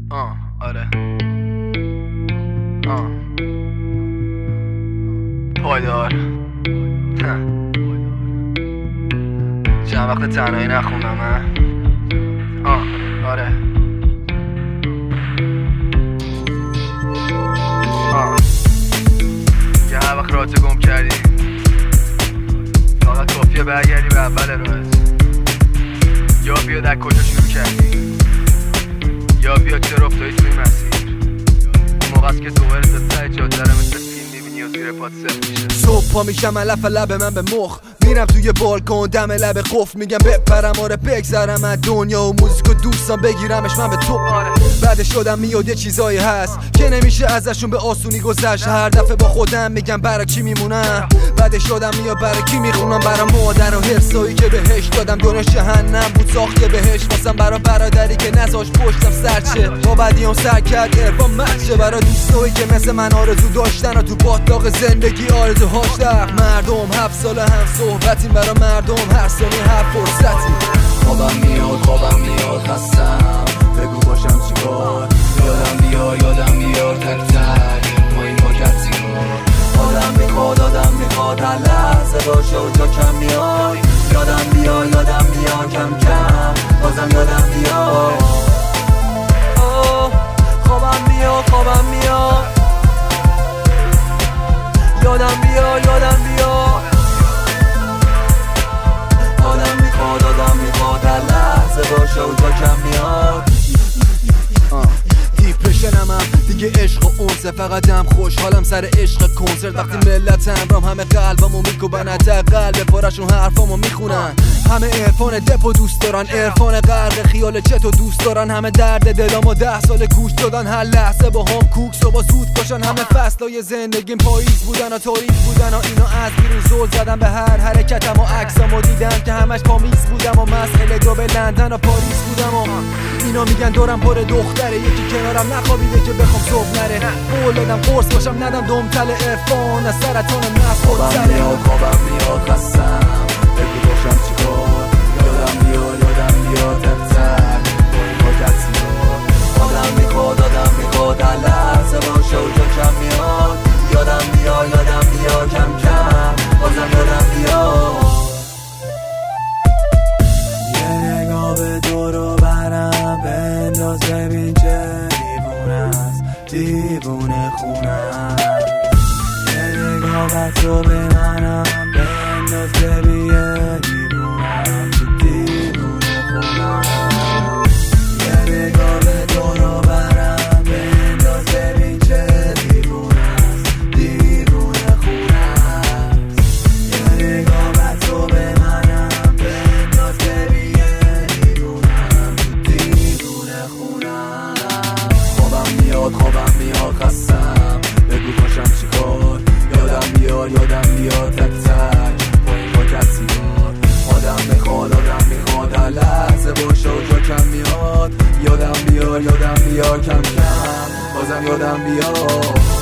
آره پایدار چند وقت تنهایی نخوندم آره که هر وقت رات گم کردی فقط کافیه برگردی به اول راهت، یا بیا در کجا شروع کردی، یا بیا چرا افتادی توی مسیر. موقع است که دوباره تا ته جاده رو مثل فیلم میبینی و زیر پات سفت میشه. صبح پا میشم علف لب من به مخ، میرم توی بالکن دم لب قفل، میگم بپرم آره بگذرم از دنیا و موزیک و دوستان بگیرمش من به تو. بعدش شدم میاد یه چیزایی هست که نمیشه ازشون به آسونی گذشت. هر دفعه با خودم میگم برای چی میمونم، بعدش شدم میاد برای کی میخونم. برای مادر و حرسایی که بهش دادم دنیا جهنم بود ساخته بهش واسم، برای برادری که نذاش پشتم سرچه با بدیام سر کرد ارفان مرچه. برای دوستایی که مثل من آرزو داشتن و تو باطلاق زندگی آرزوهاش در مردم 7 سال هم صحبتیم برای مردم، هر ثانیه هر فرصتی. خوابم میاد خستم، بگو باشم چیکار، یادم میاد تک تک ما این پاکت سیگار. آدم میخواد هر لحظه باشه و جا کم میای، یادم میاد کم کم بازم یادم میاد. خوابم میاد یادم میاد. آدم میخواد هر لحظه باشه و جا کم میاد. دیپرشنم هم دیگه عشق و اونسه، فقط دم خوشحالم سر عشق کنسرت. وقتی ملت همرام همه قلبمو میکوبن، حداقل به پارشون حرفامو میخونن. همه عرفان دپو دوست دارن، عرفان غرق خیال چتو دوست دارن. همه درد دلامو 10 سال گوش دادن، هر لحظه با هم کوک صبح زود باشن. همه فصلای زندگیم پاییز بودن و تاریک بودن و اینا از بیرون زل زدن به هر حرکتم و عکسامو دیدن که همش پامیز بودم و مسئله دو به لندن و پاریس بودم و اینا میگن دورم پر دختره، یکی کنارم نخوابیده که بخوام صبح نره. قول دادم قرص باشم ندم دمتل عرفان، از سرطان نفس خود سره. خوابم میاد خستم، بگو باشم چیکار، یادم میاد تک تک با این پاکت سیگار. آدم میخواد هر لحظه باشه و جا کم میاد، یادم میاد کم کم بازم یادم میاد. یه نگاه به دور و برم بنداز ببین چه دیوونه خونم. یه نگاه به تو به منم بنداز ببین یه دیوونم چه دیوونه خونم. یه نگاه به دور و برم بنداز ببین چه دیوونه خونم. یه نگاه به تو به منم بنداز ببین یه دیوونم چه دیوونه خونم. خوابم میاد خستم، بگو باشم چیکار، یادم میاد تک تک با این پاکت سیگار. آدم میخواد هر لحظه باشه و جا کم میاد، یادم میاد کم کم بازم یادم میاد.